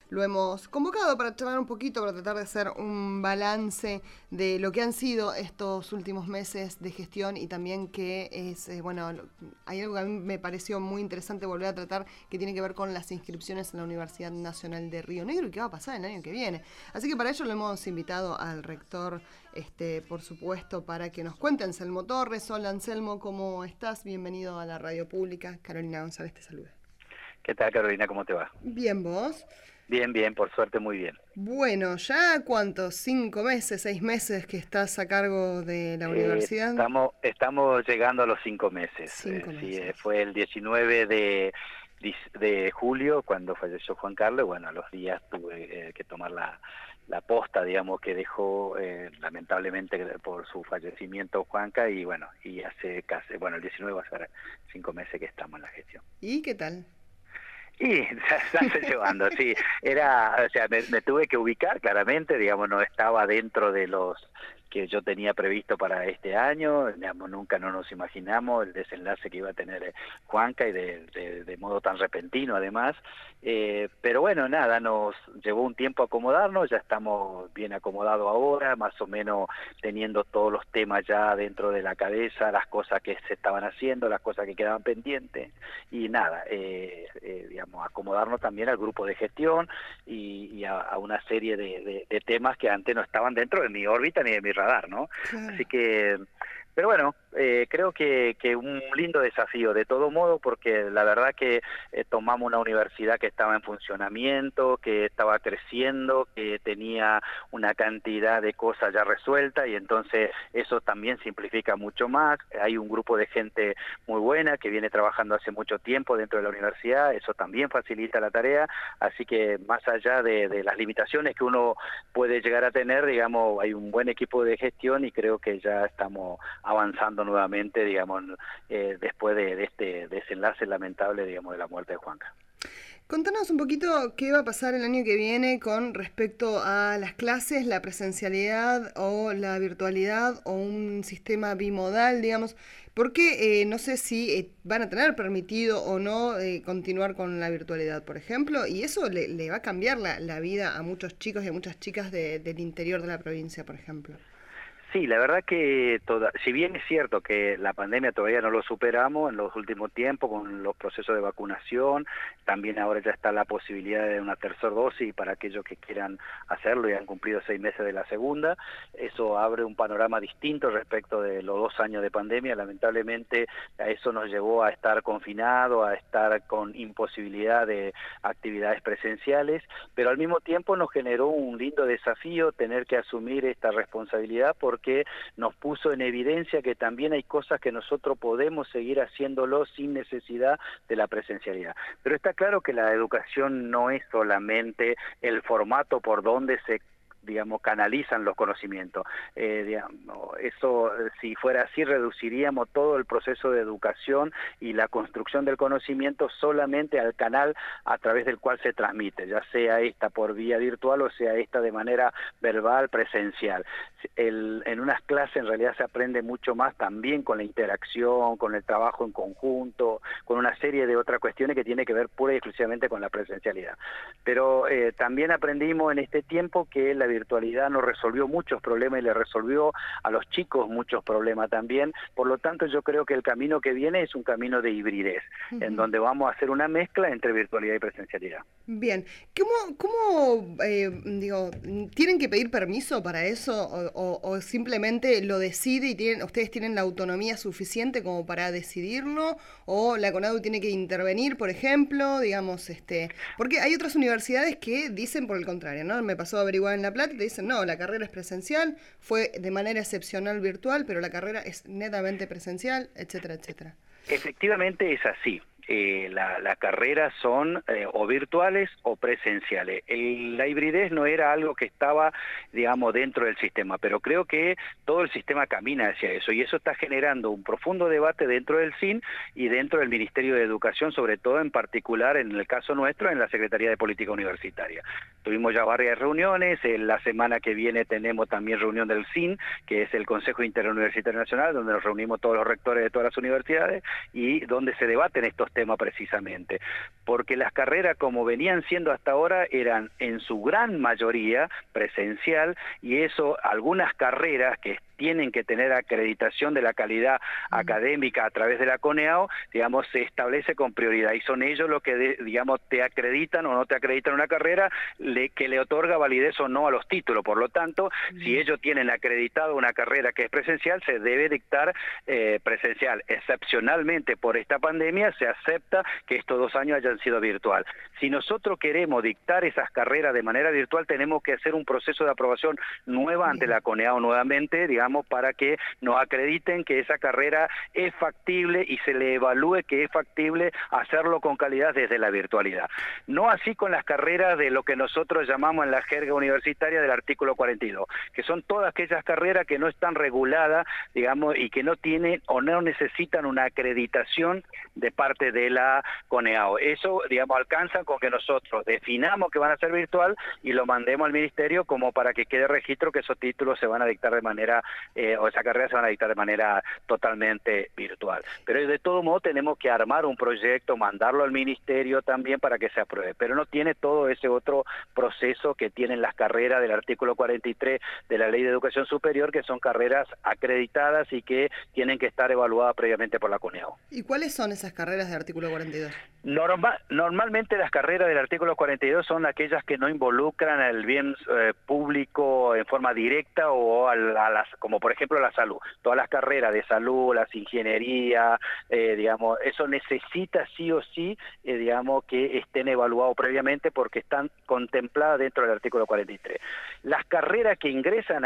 lo hemos convocado para charlar un poquito, para tratar de hacer un balance de lo que han sido estos últimos meses de gestión y también que es, hay algo que a mí me pareció muy interesante volver a tratar que tiene que ver con las inscripciones en la Universidad Nacional de Río Negro y qué va a pasar el año que viene. Así que para ello lo hemos invitado al rector, por supuesto, para que nos cuente. Anselmo Torres. Hola Anselmo, ¿cómo estás? Bienvenido a la radio pública. Carolina González te saluda. ¿Qué tal, Carolina? ¿Cómo te va? Bien, ¿vos? Bien, bien, por suerte muy bien. Bueno, ¿ya cuántos? ¿5 meses, 6 meses que estás a cargo de la universidad? Estamos llegando a los 5 meses. 5 Sí, meses. fue el 19 de julio cuando falleció Juan Carlos. Bueno, a los días tuve que tomar la posta, digamos, que dejó lamentablemente por su fallecimiento Juanca, y bueno, y hace casi, el 19 va a ser 5 meses que estamos en la gestión. ¿Y qué tal? Y se hace llevando, sí. Me tuve que ubicar claramente, digamos, no estaba dentro de los que yo tenía previsto para este año, digamos, nunca no nos imaginamos el desenlace que iba a tener Juanca y de modo tan repentino además, pero bueno, nada, nos llevó un tiempo acomodarnos, ya estamos bien acomodados ahora, más o menos teniendo todos los temas ya dentro de la cabeza, las cosas que se estaban haciendo, las cosas que quedaban pendientes, y nada, digamos, acomodarnos también al grupo de gestión y a una serie de temas que antes no estaban dentro de mi órbita ni de mi radar, ¿no? Claro. Así que, pero bueno, creo que un lindo desafío de todo modo, porque la verdad que tomamos una universidad que estaba en funcionamiento, que estaba creciendo, que tenía una cantidad de cosas ya resueltas, y entonces eso también simplifica mucho más. Hay un grupo de gente muy buena que viene trabajando hace mucho tiempo dentro de la universidad, eso también facilita la tarea, así que más allá de las limitaciones que uno puede llegar a tener, digamos, hay un buen equipo de gestión y creo que ya estamos avanzando nuevamente, digamos, después de este desenlace lamentable, digamos, de la muerte de Juanca. Contanos un poquito qué va a pasar el año que viene con respecto a las clases, la presencialidad o la virtualidad o un sistema bimodal, digamos, porque no sé si van a tener permitido o no continuar con la virtualidad, por ejemplo, y eso le va a cambiar la vida a muchos chicos y a muchas chicas del interior de la provincia, por ejemplo. Sí, la verdad que si bien es cierto que la pandemia todavía no lo superamos en los últimos tiempos con los procesos de vacunación, también ahora ya está la posibilidad de una tercera dosis para aquellos que quieran hacerlo y han cumplido 6 meses de la segunda. Eso abre un panorama distinto respecto de los 2 años de pandemia. Lamentablemente a eso nos llevó a estar confinados, a estar con imposibilidad de actividades presenciales, pero al mismo tiempo nos generó un lindo desafío tener que asumir esta responsabilidad, porque nos puso en evidencia que también hay cosas que nosotros podemos seguir haciéndolo sin necesidad de la presencialidad. Pero está claro que la educación no es solamente el formato por donde se canalizan los conocimientos. Eso, si fuera así, reduciríamos todo el proceso de educación y la construcción del conocimiento solamente al canal a través del cual se transmite, ya sea esta por vía virtual o sea esta de manera verbal, presencial. En unas clases en realidad se aprende mucho más también con la interacción, con el trabajo en conjunto, con una serie de otras cuestiones que tiene que ver pura y exclusivamente con la presencialidad. Pero también aprendimos en este tiempo que la virtualidad nos resolvió muchos problemas y le resolvió a los chicos muchos problemas también. Por lo tanto, yo creo que el camino que viene es un camino de hibridez, en donde vamos a hacer una mezcla entre virtualidad y presencialidad. Bien, ¿cómo tienen que pedir permiso para eso o simplemente lo decide y ustedes tienen la autonomía suficiente como para decidirlo, o la CONADU tiene que intervenir, por ejemplo, digamos, porque hay otras universidades que dicen por el contrario, ¿no? Me pasó a averiguar en La Plata y te dicen, no, la carrera es presencial, fue de manera excepcional virtual, pero la carrera es netamente presencial, etcétera, etcétera. Efectivamente es así. La carrera son o virtuales o presenciales. La hibridez no era algo que estaba, digamos, dentro del sistema, pero creo que todo el sistema camina hacia eso, y eso está generando un profundo debate dentro del SIN y dentro del Ministerio de Educación, sobre todo en particular en el caso nuestro, en la Secretaría de Política Universitaria. Tuvimos ya varias reuniones, la semana que viene tenemos también reunión del SIN, que es el Consejo Interuniversitario Nacional, donde nos reunimos todos los rectores de todas las universidades y donde se debaten estos temas sistema precisamente, porque las carreras como venían siendo hasta ahora eran en su gran mayoría presencial, y eso, algunas carreras que tienen que tener acreditación de la calidad académica a través de la CONEAO, digamos, se establece con prioridad, y son ellos los que, digamos, te acreditan o no te acreditan una carrera, que le otorga validez o no a los títulos. Por lo tanto, si ellos tienen acreditado una carrera que es presencial, se debe dictar presencial. Excepcionalmente, por esta pandemia, se acepta que estos 2 años hayan sido virtual. Si nosotros queremos dictar esas carreras de manera virtual, tenemos que hacer un proceso de aprobación nueva ante la CONEAO nuevamente, digamos, para que nos acrediten que esa carrera es factible y se le evalúe que es factible hacerlo con calidad desde la virtualidad. No así con las carreras de lo que nosotros llamamos en la jerga universitaria del artículo 42, que son todas aquellas carreras que no están reguladas, digamos, y que no tienen o no necesitan una acreditación de parte de la CONEAO. Eso, digamos, alcanza con que nosotros definamos que van a ser virtual y lo mandemos al ministerio como para que quede registro que esos títulos se van a dictar de manera o esa carrera se van a dictar de manera totalmente virtual. Pero de todo modo tenemos que armar un proyecto, mandarlo al ministerio también para que se apruebe, pero no tiene todo ese otro proceso que tienen las carreras del artículo 43 de la Ley de Educación Superior, que son carreras acreditadas y que tienen que estar evaluadas previamente por la CONEAO. ¿Y cuáles son esas carreras del artículo 42? Normalmente las carreras del artículo 42 son aquellas que no involucran el bien público en forma directa o como por ejemplo la salud. Todas las carreras de salud, las ingeniería, digamos, eso necesita sí o sí, digamos, que estén evaluados previamente porque están contempladas dentro del artículo 43. Las carreras que ingresan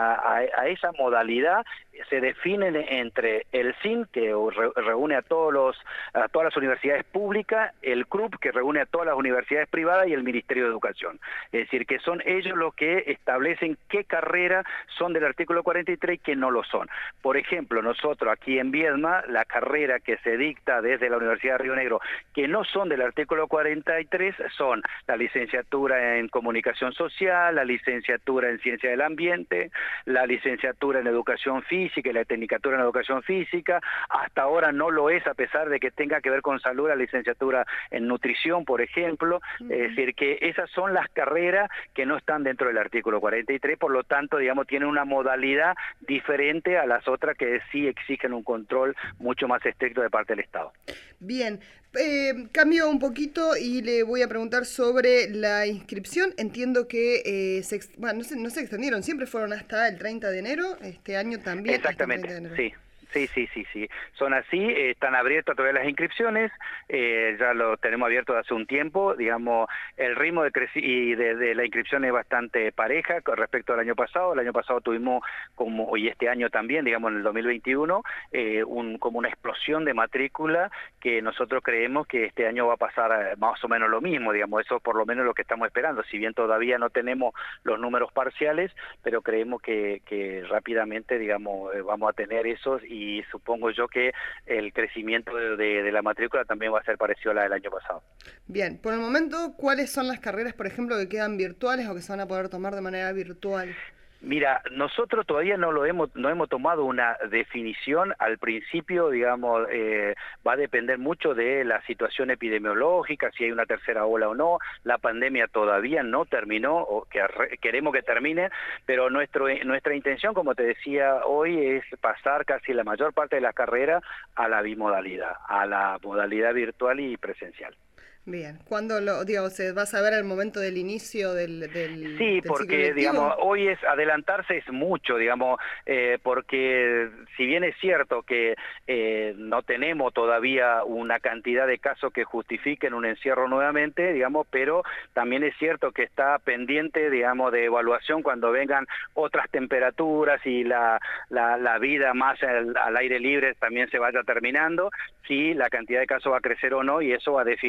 a esa modalidad se definen entre el SIN, que reúne a todas las universidades públicas, el CRUP, que reúne a todas las universidades privadas, y el Ministerio de Educación. Es decir, que son ellos los que establecen qué carreras son del artículo 43 y qué no lo son. Por ejemplo, nosotros aquí en Viedma, la carrera que se dicta desde la Universidad de Río Negro, que no son del artículo 43, son la licenciatura en Comunicación Social, la licenciatura en Ciencia del Ambiente, la licenciatura en Educación Física y la tecnicatura en Educación Física. Hasta ahora no lo es, a pesar de que tenga que ver con salud, la licenciatura en Nutrición, por ejemplo. Es decir, que esas son las carreras que no están dentro del artículo 43, por lo tanto, digamos, tienen una modalidad diferente a las otras que sí exigen un control mucho más estricto de parte del Estado. Bien, cambio un poquito y le voy a preguntar sobre la inscripción. Entiendo que no se extendieron, siempre fueron hasta el 30 de enero, este año también. Exactamente, sí. Sí. Son así, están abiertas todavía las inscripciones, ya lo tenemos abierto hace un tiempo, digamos, el ritmo de la inscripción es bastante pareja con respecto al año pasado. El año pasado tuvimos, y este año también, digamos, en el 2021, como una explosión de matrícula, que nosotros creemos que este año va a pasar más o menos lo mismo, digamos, eso es por lo menos lo que estamos esperando, si bien todavía no tenemos los números parciales, pero creemos que rápidamente, digamos, vamos a tener esos, y supongo yo que el crecimiento de la matrícula también va a ser parecido a la del año pasado. Bien, por el momento, ¿cuáles son las carreras, por ejemplo, que quedan virtuales o que se van a poder tomar de manera virtual? Mira, nosotros todavía no hemos tomado una definición. Al principio, digamos, va a depender mucho de la situación epidemiológica, si hay una tercera ola o no. La pandemia todavía no terminó, o queremos que termine, pero nuestra intención, como te decía hoy, es pasar casi la mayor parte de la carrera a la bimodalidad, a la modalidad virtual y presencial. Bien, ¿cuándo se va a saber el momento del inicio del Sí, del porque, ciclo lectivo? digamos, hoy adelantarse es mucho, digamos, porque si bien es cierto que no tenemos todavía una cantidad de casos que justifiquen un encierro nuevamente, digamos, pero también es cierto que está pendiente, digamos, de evaluación cuando vengan otras temperaturas y la vida más al aire libre también se vaya terminando, si la cantidad de casos va a crecer o no, y eso va a definir la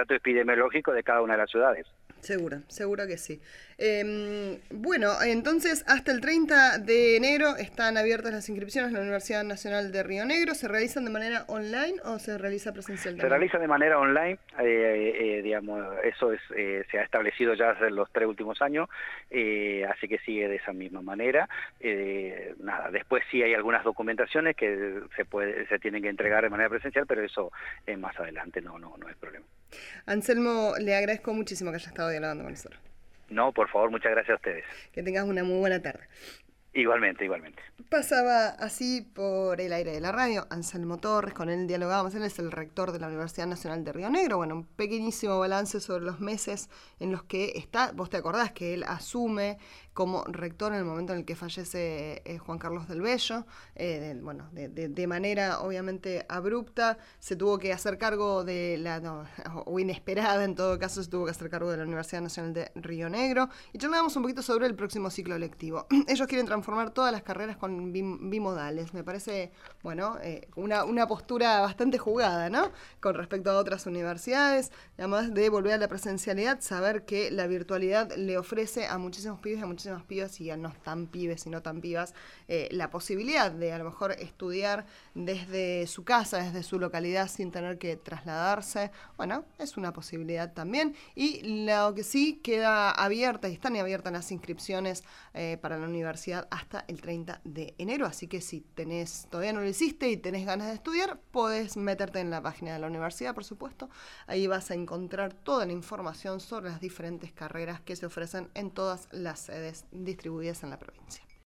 datos epidemiológicos de cada una de las ciudades. Seguro que sí. Bueno, entonces hasta el 30 de enero están abiertas las inscripciones en la Universidad Nacional de Río Negro. ¿Se realizan de manera online o se realiza presencial también? Se realiza de manera online, digamos, eso se ha establecido ya hace los 3 últimos años, así que sigue de esa misma manera. Nada, después sí hay algunas documentaciones que se tienen que entregar de manera presencial, pero eso es más adelante, no hay problema. Anselmo, le agradezco muchísimo que haya estado dialogando con nosotros. No, por favor, muchas gracias a ustedes. Que tengas una muy buena tarde. Igualmente. Pasaba así por el aire de la radio Anselmo Torres, con él dialogábamos. Él es el rector de la Universidad Nacional de Río Negro. Bueno, un pequeñísimo balance sobre los meses en los que está. Vos te acordás que él asume como rector en el momento en el que fallece Juan Carlos del Bello. De manera obviamente abrupta, se tuvo que hacer cargo o inesperada en todo caso, se tuvo que hacer cargo de la Universidad Nacional de Río Negro. Y charlábamos un poquito sobre el próximo ciclo lectivo. Ellos quieren transformar todas las carreras con bimodales. Me parece, una postura bastante jugada, ¿no? Con respecto a otras universidades, además de volver a la presencialidad, saber que la virtualidad le ofrece a muchísimos pibes y a muchísimas pibas, y a no tan pibes y no tan pibas, la posibilidad de a lo mejor estudiar desde su casa, desde su localidad, sin tener que trasladarse. Bueno, es una posibilidad también. Y lo que sí queda abierta, y están abiertas las inscripciones para la universidad hasta el 30 de enero, así que si todavía no lo hiciste y tenés ganas de estudiar, podés meterte en la página de la universidad, por supuesto. Ahí vas a encontrar toda la información sobre las diferentes carreras que se ofrecen en todas las sedes distribuidas en la provincia.